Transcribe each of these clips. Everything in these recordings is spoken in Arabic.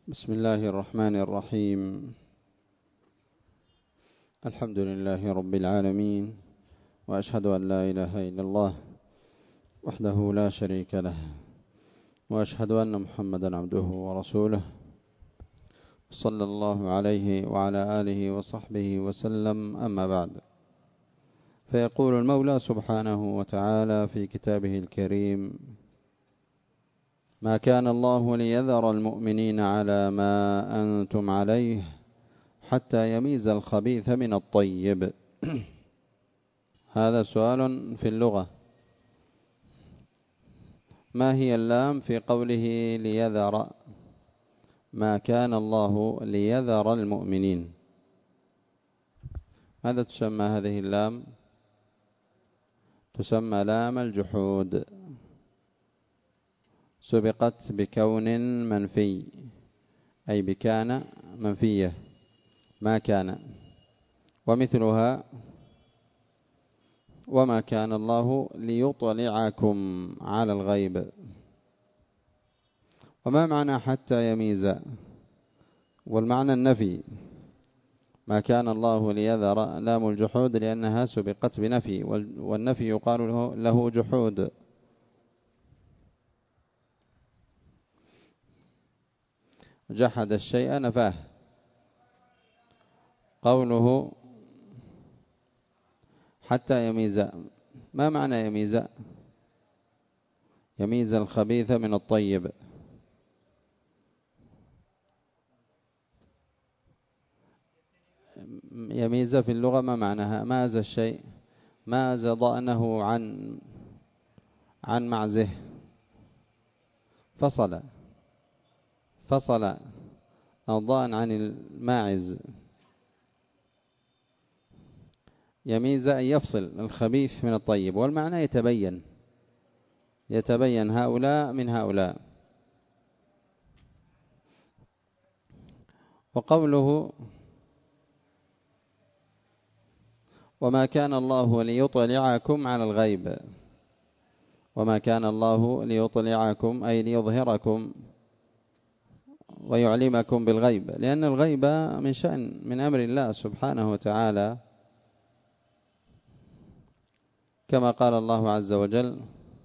بسم الله الرحمن الرحيم. الحمد لله رب العالمين، وأشهد أن لا إله إلا الله وحده لا شريك له، وأشهد أن محمدا عبده ورسوله، صلى الله عليه وعلى آله وصحبه وسلم. أما بعد، فيقول المولى سبحانه وتعالى في كتابه الكريم: ما كان الله ليذر المؤمنين على ما أنتم عليه حتى يميز الخبيث من الطيب. هذا سؤال في اللغة: ما هي اللام في قوله ليذر؟ ما كان الله ليذر المؤمنين، ماذا تسمى هذه اللام؟ تسمى لام الجحود، سبقت بكون منفي، أي بكان منفية، ما كان. ومثلها: وما كان الله ليطلعكم على الغيب. وما معنى حتى يميز؟ والمعنى النفي. ما كان الله ليذر لام الجحود لأنها سبقت بنفي، والنفي يقال له جحود. جحد الشيء نفاه. قوله حتى يميز، ما معنى يميز؟ يميز الخبيث من الطيب. يميز في اللغة ما معناها؟ ماز الشيء، ماز ضأنه عن معزه، فصل الضأن عن الماعز. يميز أن يفصل الخبيث من الطيب، والمعنى يتبين هؤلاء من هؤلاء. وقوله وما كان الله ليطلعكم على الغيب، وما كان الله ليطلعكم أي ليظهركم ويعلمكم بالغيب، لأن الغيب من شأن من أمر الله سبحانه وتعالى، كما قال الله عز وجل: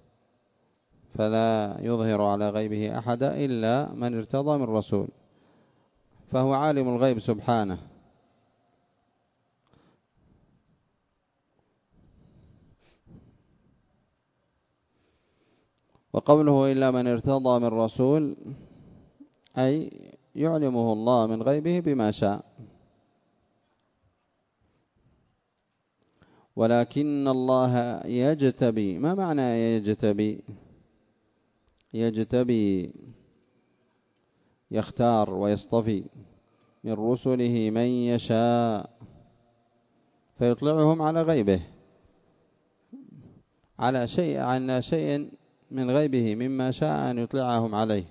فلا يظهر على غيبه أحدا إلا من ارتضى من رسول. فهو عالم الغيب سبحانه. وقوله إلا من ارتضى من رسول أي يعلمه الله من غيبه بما شاء. ولكن الله يجتبي. ما معنى يجتبي؟ يجتبي يختار ويصطفي من رسله من يشاء فيطلعهم على غيبه، على شيء من غيبه مما شاء أن يطلعهم عليه.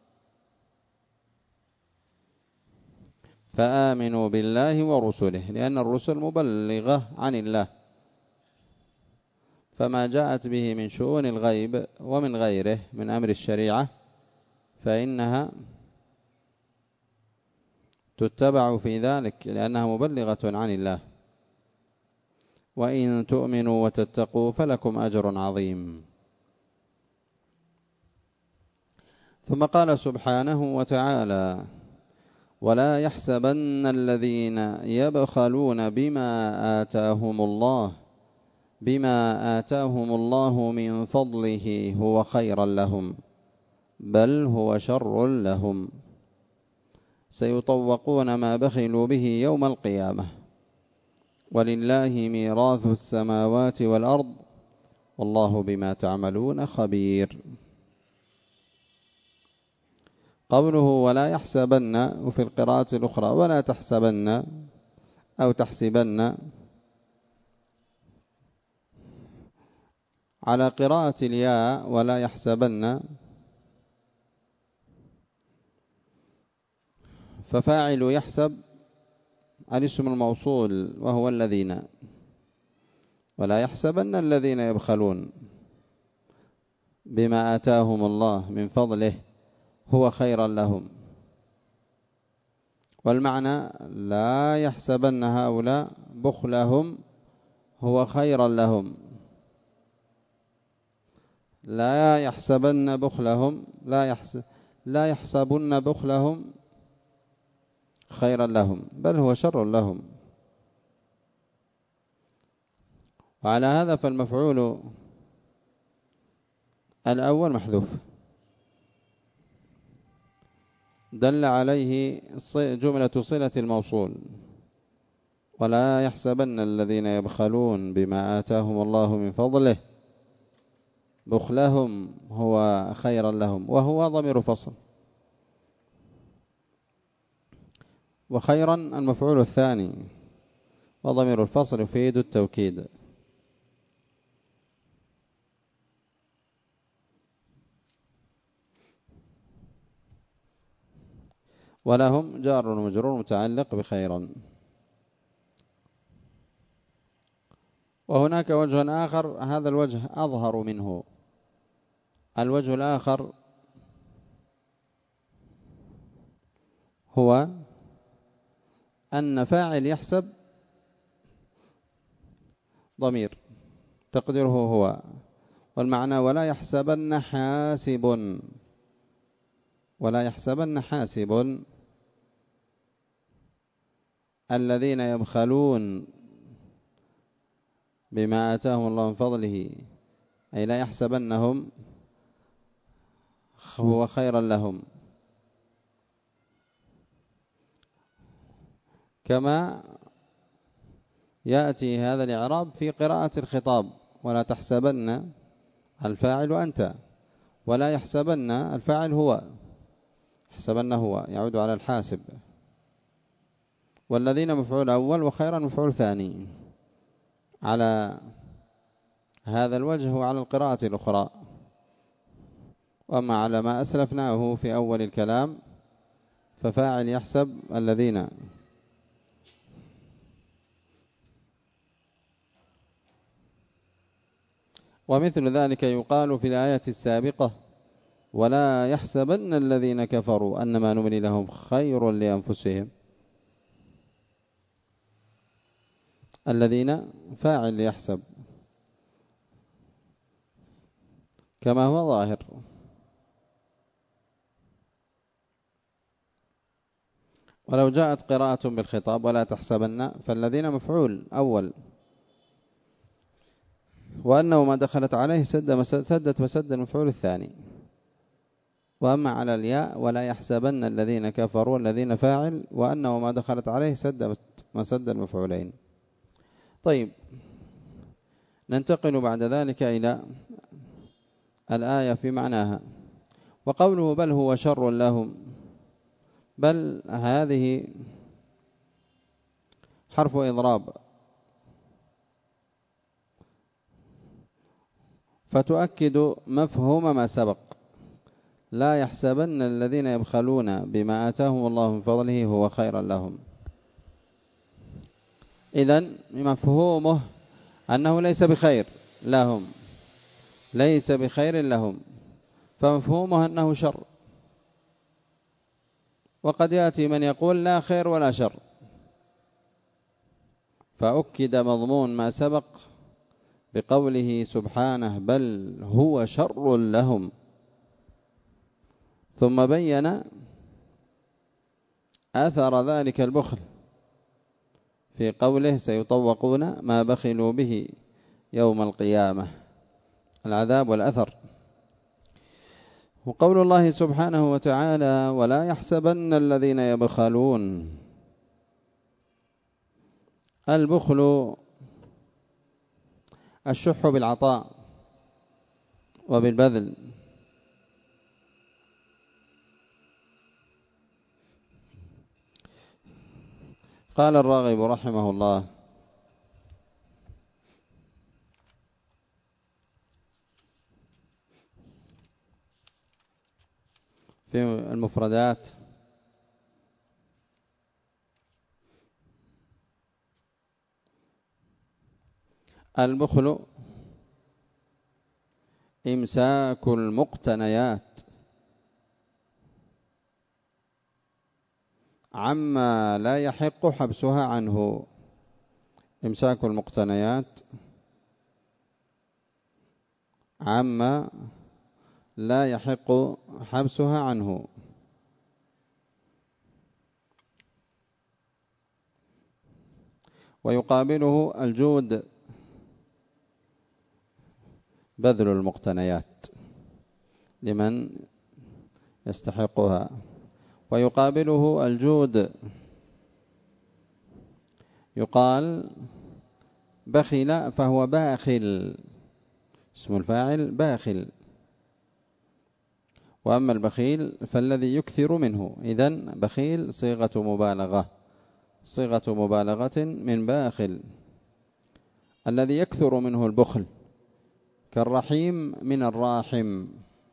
فآمنوا بالله ورسله، لأن الرسل مبلغة عن الله، فما جاءت به من شؤون الغيب ومن غيره من أمر الشريعة فإنها تتبع في ذلك، لأنها مبلغة عن الله. وإن تؤمنوا وتتقوا فلكم أجر عظيم. ثم قال سبحانه وتعالى: ولا يحسبن الذين يبخلون بما آتاهم الله من فضله هو خيرا لهم، بل هو شر لهم، سيطوقون ما بخلوا به يوم القيامة، ولله ميراث السماوات والأرض، والله بما تعملون خبير. قوله ولا يحسبن، وفي القراءة الأخرى ولا تحسبن أو تحسبن، على قراءة الياء ولا يحسبن، ففاعل يحسب الاسم الموصول وهو الذين، ولا يحسبن الذين يبخلون بما آتاهم الله من فضله هو خيرا لهم، والمعنى لا يحسبن هؤلاء بخلهم هو خيرا لهم، لا يحسبن بخلهم لا يحسبن بخلهم خيرا لهم، بل هو شر لهم. وعلى هذا فالمفعول الأول محذوف، دل عليه جملة صلة الموصول، ولا يحسبن الذين يبخلون بما آتاهم الله من فضله بخلهم هو خيرا لهم، وهو ضمير فصل. وخيرا المفعول الثاني، وضمير الفصل يفيد التوكيد. ولهم جار ومجرور متعلق بخيرا. وهناك وجه آخر، هذا الوجه أظهر منه. الوجه الآخر هو أن فاعل يحسب ضمير تقديره هو، والمعنى ولا يحسبن حاسب، ولا يحسبن حاسب الذين يبخلون بما آتاهم الله من فضله، أي لا يحسبنهم هو خيرا لهم، كما يأتي هذا الإعراب في قراءة الخطاب: ولا تحسبن الفاعل أنت، ولا يحسبن الفاعل هو، يحسبن هو يعود على الحاسب، والذين مفعول أول وخيرا مفعول ثاني. على هذا الوجه وعلى القراءة الأخرى. وأما على ما أسلفناه في أول الكلام ففاعل يحسب الذين. ومثل ذلك يقال في الآية السابقة: ولا يحسبن الذين كفروا أنما نملي لهم خير لأنفسهم. الذين فاعل يحسب كما هو ظاهر. ولو جاءت قراءة بالخطاب ولا تحسبن فالذين مفعول أول، وأنه ما دخلت عليه سدت وسد المفعول الثاني. وأما على الياء ولا يحسبن الذين كفروا الذين فاعل، وأنه ما دخلت عليه سد المفعولين. طيب، ننتقل بعد ذلك إلى الآية في معناها. وقوله بل هو شر لهم، بل هذه حرف إضراب، فتؤكد مفهوم ما سبق: لا يحسبن الذين يبخلون بما آتاهم الله من فضله هو خيرا لهم. إذن مفهومه أنه ليس بخير لهم، ليس بخير لهم، فمفهومه أنه شر. وقد يأتي من يقول لا خير ولا شر، فأكد مضمون ما سبق بقوله سبحانه بل هو شر لهم، ثم بين أثر ذلك البخل في قوله سيطوقون ما بخلوا به يوم القيامة، العذاب والأثر. وقول الله سبحانه وتعالى ولا يحسبن الذين يبخلون، البخل الشح بالعطاء وبالبذل. قال الراغب رحمه الله في المفردات: البخل إمساك المقتنيات عما لا يحق حبسها عنه. إمساك المقتنيات عما لا يحق حبسها عنه. ويقابله الجود بذل المقتنيات لمن يستحقها. ويقابله الجود، يقال بخل فهو باخل، اسم الفاعل باخل. وأما البخيل فالذي يكثر منه. إذن بخيل صيغة مبالغة، صيغة مبالغة من باخل، الذي يكثر منه البخل، كالرحيم من الراحم.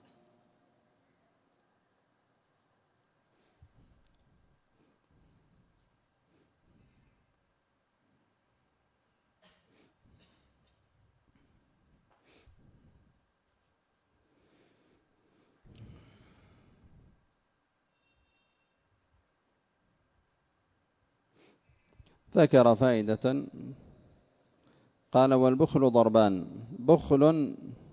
ذكر فائدة قال: والبخل ضربان: بخل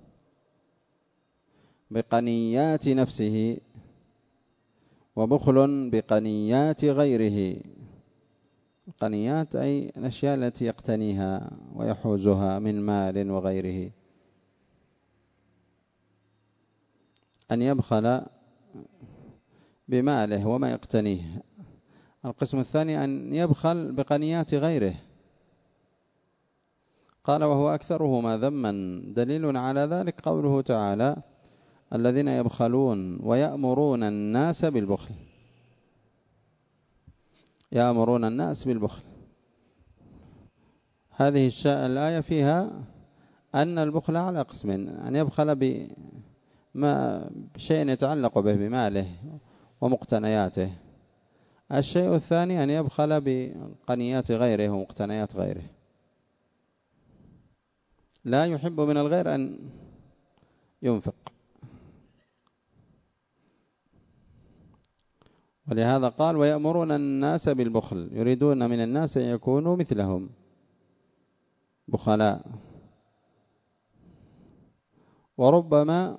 بقنيات نفسه، وبخل بقنيات غيره. القنيات أي الأشياء التي يقتنيها ويحوزها من مال وغيره. أن يبخل بماله وما يقتنيه. القسم الثاني أن يبخل بقنيات غيره. قال: وهو أكثرهما ذما. دليل على ذلك قوله تعالى: الذين يبخلون ويأمرون الناس بالبخل. يأمرون الناس بالبخل. هذه الآية فيها أن البخل على قسمين: أن يبخل بشيء يتعلق به بماله ومقتنياته. الشيء الثاني أن يبخل بقنيات غيره ومقتنيات غيره. لا يحب من الغير أن ينفق. ولهذا قال: ويأمرون الناس بالبخل، يريدون من الناس أن يكونوا مثلهم بخلاء. وربما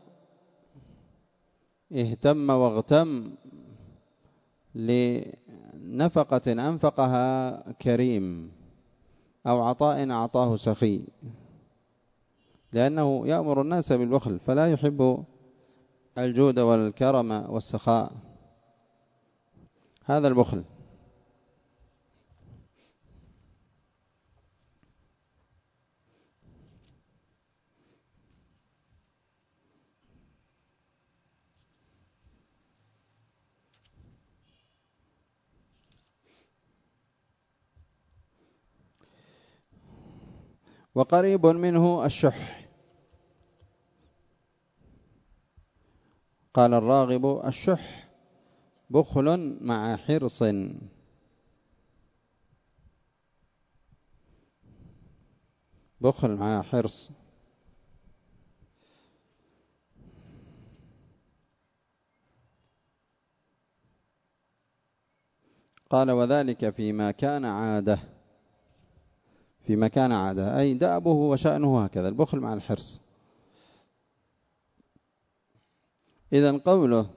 اهتم واغتم لنفقة أنفقها كريم أو عطاء أعطاه سخي، لأنه يأمر الناس بالبخل، فلا يحب الجود والكرم والسخاء. هذا البخل. وقريب منه الشح. قال الراغب: الشح بخل مع حرص. بخل مع حرص. قال: وذلك فيما كان عادة. فيما كان عادة أي دأبه وشأنه هكذا، البخل مع الحرص. إذن قوله: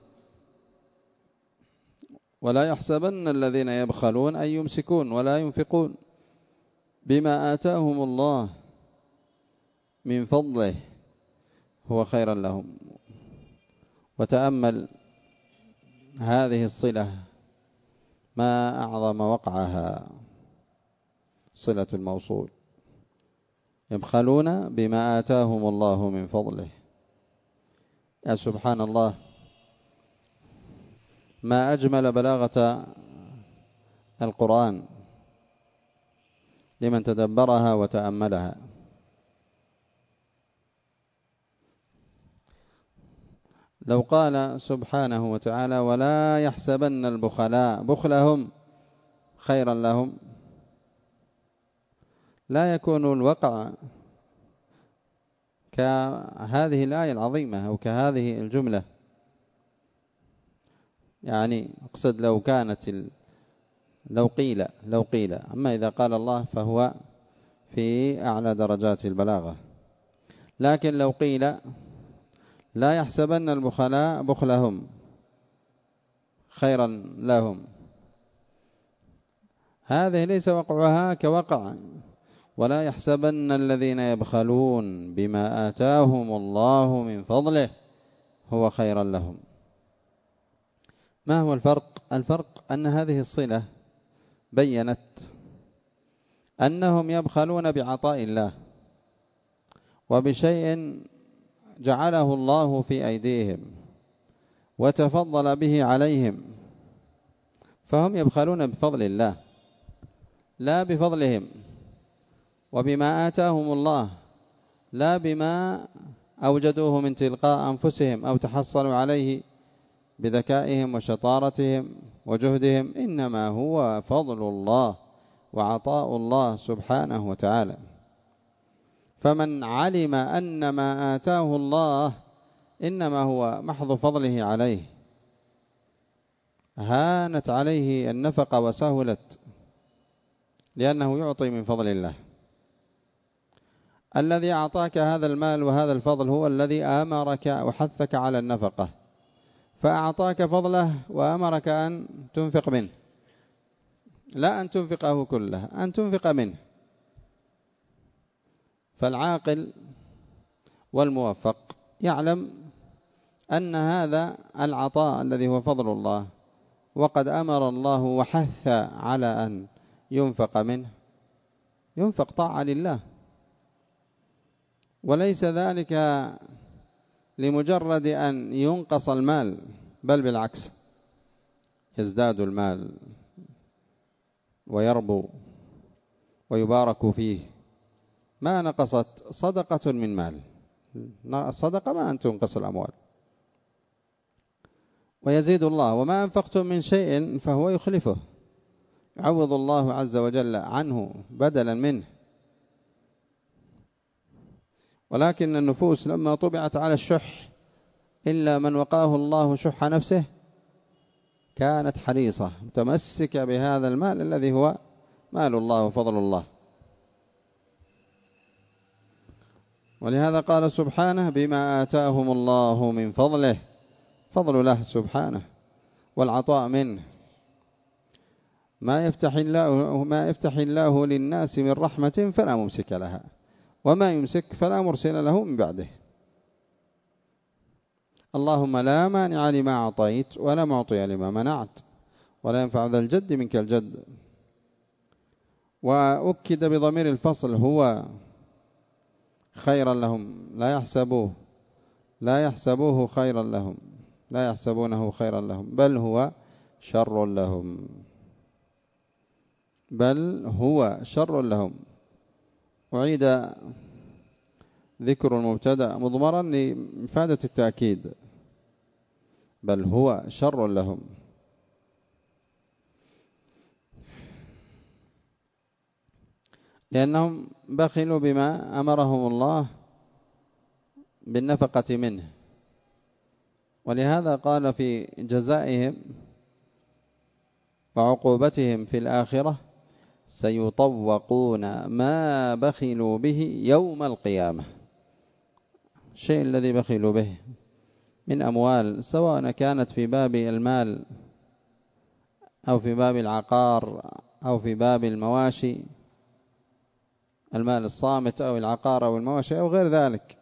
ولا يحسبن الذين يبخلون أي يمسكون ولا ينفقون بما آتاهم الله من فضله هو خيرا لهم. وتأمل هذه الصلة ما أعظم وقعها، صلة الموصول. يبخلون بما آتاهم الله من فضله. يا سبحان الله، ما أجمل بلاغة القرآن لمن تدبرها وتأملها. لو قال سبحانه وتعالى: ولا يحسبن البخلاء بخلهم خيرا لهم، لا يكون الوقع كهذه الآية العظيمة أو كهذه الجملة. يعني أقصد لو كانت لو قيل أما إذا قال الله فهو في أعلى درجات البلاغة. لكن لو قيل لا يحسبن البخلاء بخلهم خيرا لهم، هذه ليس وقعها كوقع ولا يحسبن الذين يبخلون بما آتاهم الله من فضله هو خيرا لهم. ما هو الفرق؟ الفرق أن هذه الصلة بيّنت أنهم يبخلون بعطاء الله وبشيء جعله الله في أيديهم وتفضل به عليهم، فهم يبخلون بفضل الله لا بفضلهم وبما آتاهم الله، لا بما أوجدوه من تلقاء أنفسهم أو تحصلوا عليه بذكائهم وشطارتهم وجهدهم، إنما هو فضل الله وعطاء الله سبحانه وتعالى. فمن علم أن ما آتاه الله إنما هو محض فضله عليه هانت عليه النفقة وسهلت، لأنه يعطي من فضل الله. الذي أعطاك هذا المال وهذا الفضل هو الذي أمرك وحثك على النفقة، فأعطاك فضله وأمرك أن تنفق منه، لا أن تنفقه كله، أن تنفق منه. فالعاقل والموفق يعلم أن هذا العطاء الذي هو فضل الله وقد أمر الله وحث على أن ينفق منه، ينفق طاعة لله، وليس ذلك لمجرد أن ينقص المال، بل بالعكس يزداد المال ويربو ويبارك فيه. ما نقصت صدقة من مال، الصدقة ما أن تنقص الأموال، ويزيد الله. وما أنفقتم من شيء فهو يخلفه، يعوض الله عز وجل عنه بدلا منه. ولكن النفوس لما طبعت على الشح إلا من وقاه الله شح نفسه كانت حريصة متمسكة بهذا المال الذي هو مال الله وفضل الله. ولهذا قال سبحانه بما آتاهم الله من فضله، فضل له سبحانه والعطاء منه. ما يفتح الله للناس من رحمة فلا ممسك لها وما يمسك فلا مرسل له من بعده. اللهم لا مانع لما أعطيت ولا معطي لما منعت ولا ينفع ذا الجد منك الجد. وأكد بضمير الفصل هو خيرا لهم، لا يحسبوه خيرا لهم، لا يحسبونه خيرا لهم، بل هو شر لهم، بل هو شر لهم. أعيد ذكر المبتدأ مضمرا لإفادة التأكيد، بل هو شر لهم. لأنهم بخلوا بما أمرهم الله بالنفقة منه. ولهذا قال في جزائهم وعقوبتهم في الآخرة سيطوقون ما بخلوا به يوم القيامة. الشيء الذي بخلوا به من أموال، سواء كانت في باب المال أو في باب العقار أو في باب المواشي، المال الصامت أو العقار أو المواشي أو غير ذلك،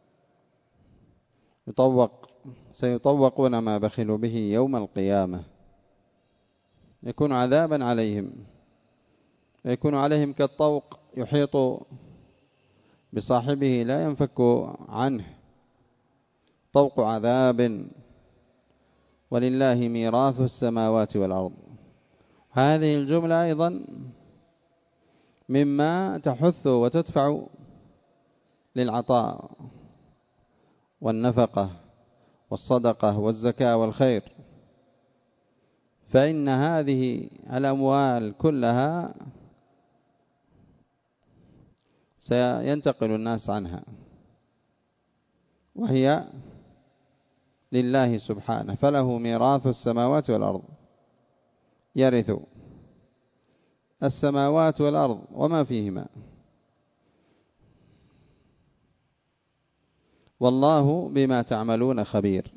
سيطوقون ما بخلوا به يوم القيامة. يكون عذابا عليهم، يكون عليهم كالطوق يحيط بصاحبه لا ينفك عنه، طوق عذاب. ولله ميراث السماوات والأرض. هذه الجملة أيضا مما تحث وتدفع للعطاء والنفقة والصدقة والزكاة والخير، فإن هذه الأموال كلها سينتقل الناس عنها، وهي لله سبحانه، فله ميراث السماوات والأرض، يرث السماوات والأرض وما فيهما، والله بما تعملون خبير.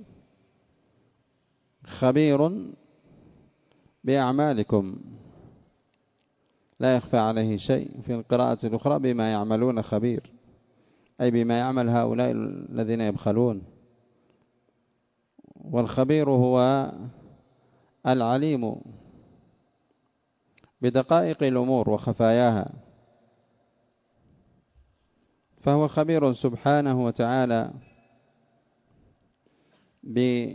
خبير بأعمالكم، لا يخفى عليه شيء. في القراءة الأخرى بما يعملون خبير، أي بما يعمل هؤلاء الذين يبخلون. والخبير هو العليم بدقائق الأمور وخفاياها، فهو خبير سبحانه وتعالى بما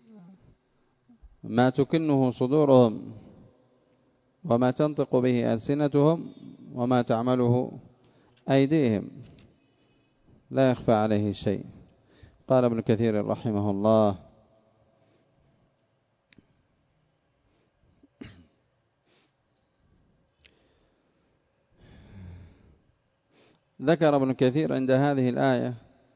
تكنه صدورهم وما تنطق به ألسنتهم وما تعمله أيديهم، لا يخفى عليه شيء. قال ابن كثير رحمه الله: ذكر ابن كثير عند هذه الآية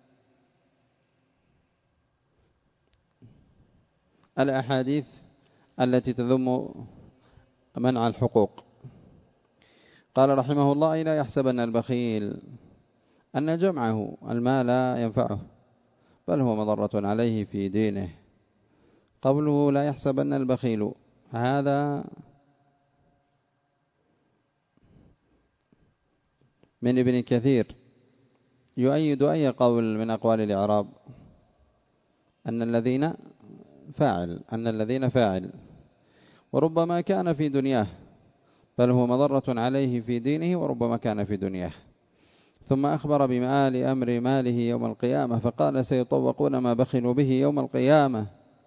الأحاديث التي تذم منع الحقوق. قال رحمه الله: لا يحسبن البخيل أن جمعه المال لا ينفعه، بل هو مضرة عليه في دينه. قوله لا يحسبن البخيل، هذا من ابن كثير يؤيد أي قول من أقوال الإعراب، أن الذين فاعل، وربما كان في دنياه، بل هو مضرة عليه في دينه، وربما كان في دنياه. ثم أخبر بمآل أمر ماله يوم القيامة، فقال: سيطوقون ما بخلوا به يوم القيامة،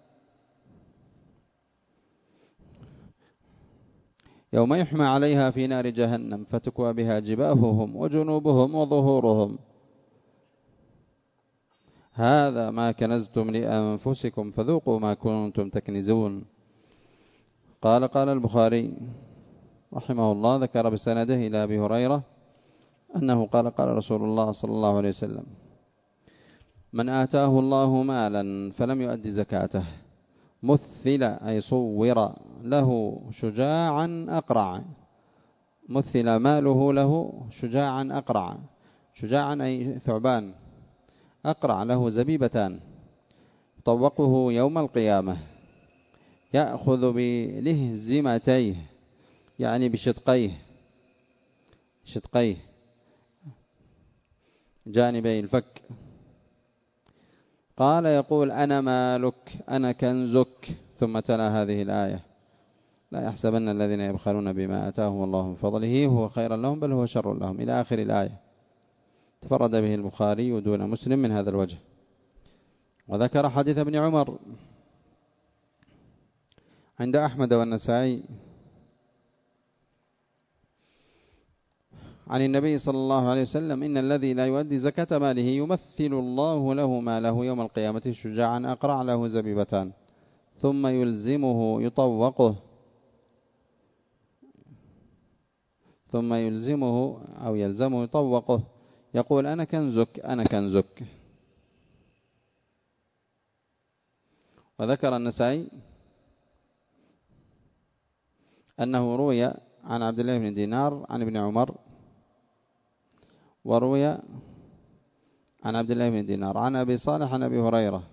يوم يحمى عليها في نار جهنم فتكوى بها جباههم وجنوبهم وظهورهم، هذا ما كنزتم لأنفسكم فذوقوا ما كنتم تكنزون. قال البخاري رحمه الله، ذكر بسنده إلى أبي هريرة أنه قال رسول الله صلى الله عليه وسلم: من آتاه الله مالا فلم يؤد زكاته مثل، أي صور له شجاعا أقرع، مثل ماله له شجاعا أقرع، شجاعا أي ثعبان، أقرع له زبيبتان، طوقه يوم القيامة، يأخذ بلهزمتيه، يعني بشدقيه جانبي الفك. قال يقول: أنا مالك أنا كنزك. ثم تلا هذه الآية: لا يحسبن الذين يبخلون بما آتاهم الله من فضله هو خيرا لهم بل هو شر لهم، إلى آخر الآية. تفرد به البخاري دون مسلم من هذا الوجه. وذكر حديث ابن عمر عند أحمد والنسائي عن النبي صلى الله عليه وسلم: إن الذي لا يؤدي زكاة ماله يمثل الله له ماله يوم القيامة شجاعا أقرع له زبيبتان، ثم يلزمه يطوقه يقول: أنا كنزك أنا كنزك. وذكر النسائي أنه روي عن عبد الله بن دينار عن ابن عمر، وروي عن عبد الله بن دينار عن أبي صالح عن أبي هريرة.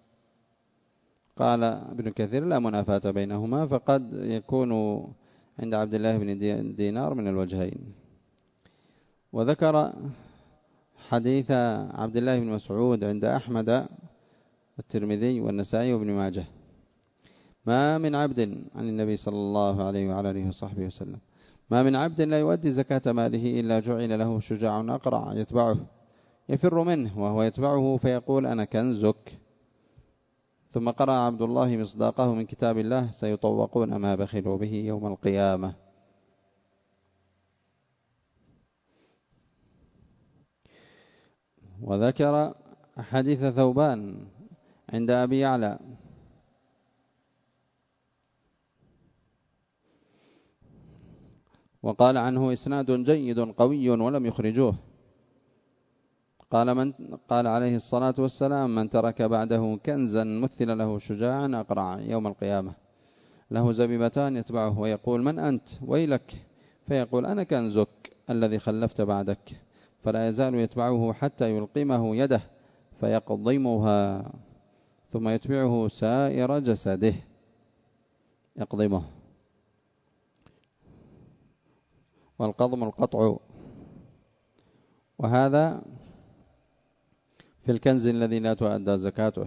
قال ابن كثير: لا منافاة بينهما، فقد يكون عند عبد الله بن دينار من الوجهين. وذكر حديث عبد الله بن مسعود عند أحمد والترمذي والنسائي وابن ماجه: ما من عبد، عن النبي صلى الله عليه وعلى آله وصحبه وسلم، ما من عبد لا يؤدي زكاة ماله إلا جعل له شجاع أقرع يتبعه يفر منه وهو يتبعه فيقول: أنا كنزك. ثم قرأ عبد الله مصداقه من كتاب الله: سيطوقون ما بخلوا به يوم القيامة. وذكر حديث ثوبان عند أبي يعلى وقال عنه: إسناد جيد قوي ولم يخرجوه. قال عليه الصلاة والسلام: من ترك بعده كنزا مثل له شجاعا أقرع يوم القيامة له زبيبتان يتبعه ويقول: من أنت؟ ويلك، فيقول أنا كنزك الذي خلفت بعدك، فلا يزال يتبعه حتى يلقمه يده فيقضمها، ثم يتبعه سائر جسده يقضمه. والقضم القطع. وهذا في الكنز الذي لا تؤدى زكاته.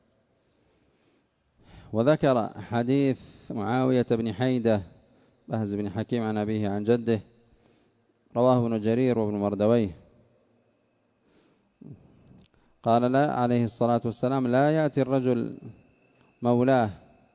وذكر حديث معاوية بن حيدة بهز بن حكيم عن أبيه عن جده، رواه ابن جرير وابن مردويه، قال لا عليه الصلاة والسلام: لا يأتي الرجل مولاه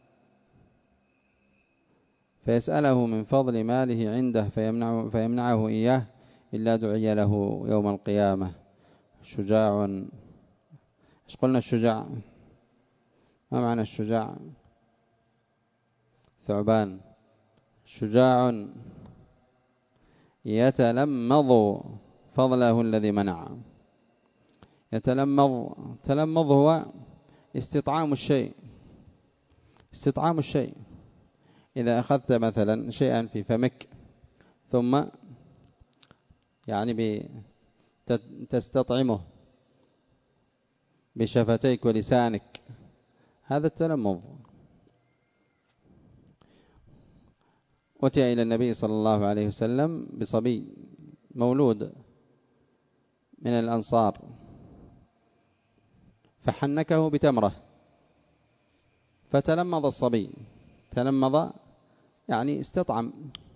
فيسأله من فضل ماله عنده فيمنعه إياه إلا دعي له يوم القيامة شجاع. ايش قلنا الشجاع؟ ما معنى الشجاع؟ ثعبان. شجاع يتلمظ فضله الذي منع. تلمظ هو استطعام الشيء. استطعام الشيء، إذا أخذت مثلا شيئا في فمك ثم يعني تستطعمه بشفتيك ولسانك، هذا التلمظ. أتي إلى النبي صلى الله عليه وسلم بصبي مولود من الأنصار فحنكه بتمرة فتلمظ الصبي، تلمظ يعني استطعم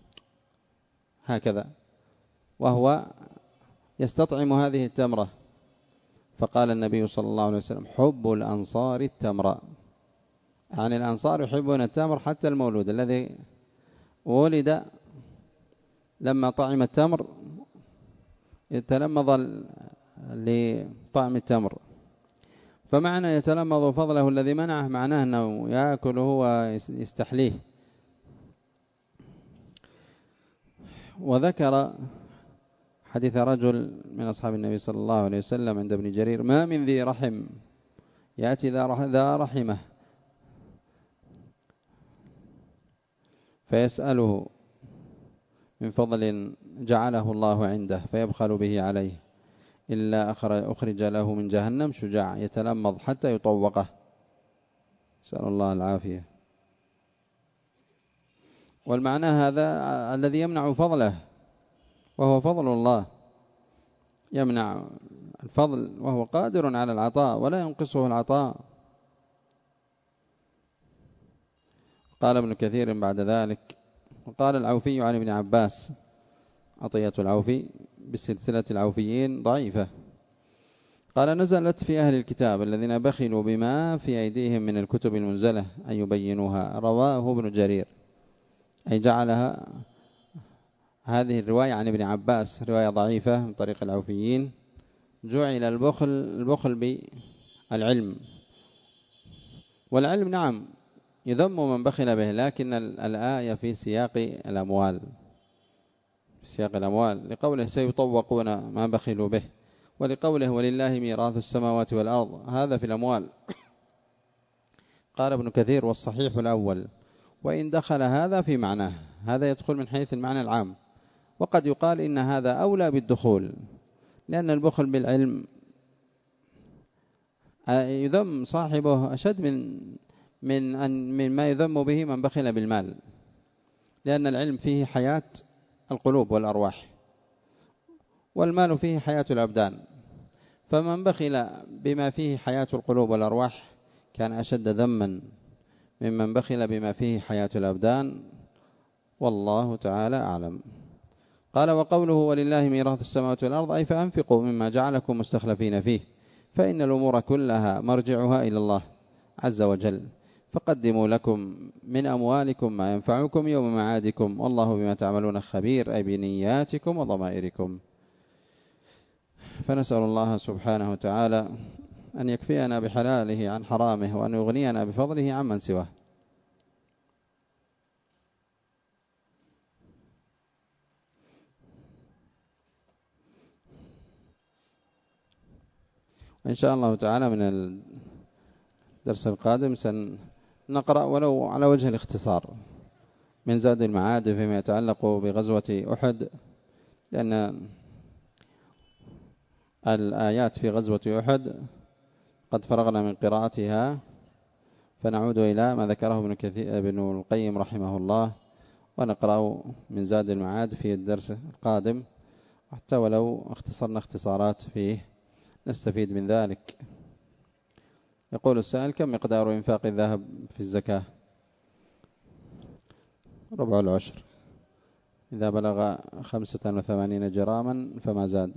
هكذا وهو يستطعم هذه التمرة. فقال النبي صلى الله عليه وسلم: حب الأنصار التمرة، يعني الأنصار يحبون التمر، حتى المولود الذي ولد لما طعم التمر يتلمظ لطعم التمر. فمعنى يتلمظ فضله الذي منعه معناه أنه يأكله ويستحليه. وذكر حديث رجل من أصحاب النبي صلى الله عليه وسلم عند ابن جرير: ما من ذي رحم يأتي ذا رحمه فيسأله من فضل جعله الله عنده فيبخل به عليه إلا أخرج له من جهنم شجاع يتلمظ حتى يطوقه، نسأل الله العافية. والمعنى هذا الذي يمنع فضله، وهو فضل الله، يمنع الفضل وهو قادر على العطاء ولا ينقصه العطاء. قال ابن كثير بعد ذلك: وقال العوفي عن ابن عباس، عطية العوفي بالسلسلة العوفيين ضعيفة، قال: نزلت في أهل الكتاب الذين بخلوا بما في أيديهم من الكتب المنزلة أن يبينوها. رواه ابن جرير، أي جعلها هذه الرواية عن ابن عباس رواية ضعيفة من طريق العوفيين. جعل البخل بالعلم، والعلم نعم يذم من بخل به، لكن الآية في سياق الأموال، في سياق الأموال، لقوله سيطوقون ما بخلوا به، ولقوله ولله ميراث السماوات والأرض، هذا في الأموال. قال ابن كثير: والصحيح الأول، وإن دخل هذا في معناه، هذا يدخل من حيث المعنى العام، وقد يقال إن هذا أولى بالدخول، لأن البخل بالعلم يذم صاحبه أشد من ما يذم به من بخل بالمال، لأن العلم فيه حياة القلوب والأرواح، والمال فيه حياة الأبدان، فمن بخل بما فيه حياة القلوب والأرواح كان أشد ذما ممن بخل بما فيه حياة الأبدان، والله تعالى أعلم. قال: وقوله ولله ميراث السماوات والأرض، أي فأنفقوا مما جعلكم مستخلفين فيه، فإن الأمور كلها مرجعها إلى الله عز وجل، فقدموا لكم من أموالكم ما ينفعكم يوم معادكم، والله بما تعملون خبير، أي بنياتكم وضمائركم. فنسأل الله سبحانه وتعالى أن يكفينا بحلاله عن حرامه، وأن يغنينا بفضله عمن سواه. إن شاء الله تعالى من الدرس القادم سنقرأ ولو على وجه الاختصار، من زاد المعاد فيما يتعلق بغزوة أحد، لأن الآيات في غزوة أحد قد فرغنا من قراءتها، فنعود إلى ما ذكره ابن القيم رحمه الله، ونقرأ من زاد المعاد في الدرس القادم، حتى ولو اختصرنا اختصارات فيه نستفيد من ذلك. يقول السائل: كم مقدار إنفاق الذهب في الزكاة؟ ربع العشر، إذا بلغ 85 جراما فما زاد.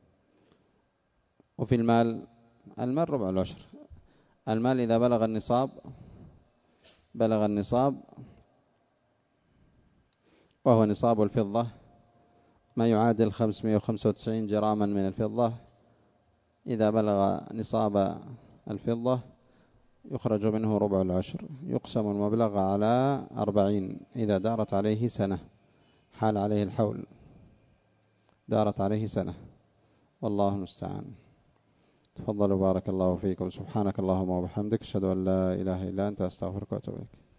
وفي المال ربع العشر. المال إذا بلغ النصاب وهو نصاب الفضة، ما يعادل 595 جراما من الفضة، إذا بلغ نصاب الفضة يخرج منه ربع العشر، يقسم المبلغ على 40 إذا دارت عليه سنة، حال عليه الحول، دارت عليه سنة، والله المستعان. تفضلوا بارك الله فيكم. سبحانك اللهم وبحمدك، أشهد أن لا إله إلا أنت، أستغفرك وأتوب إليك.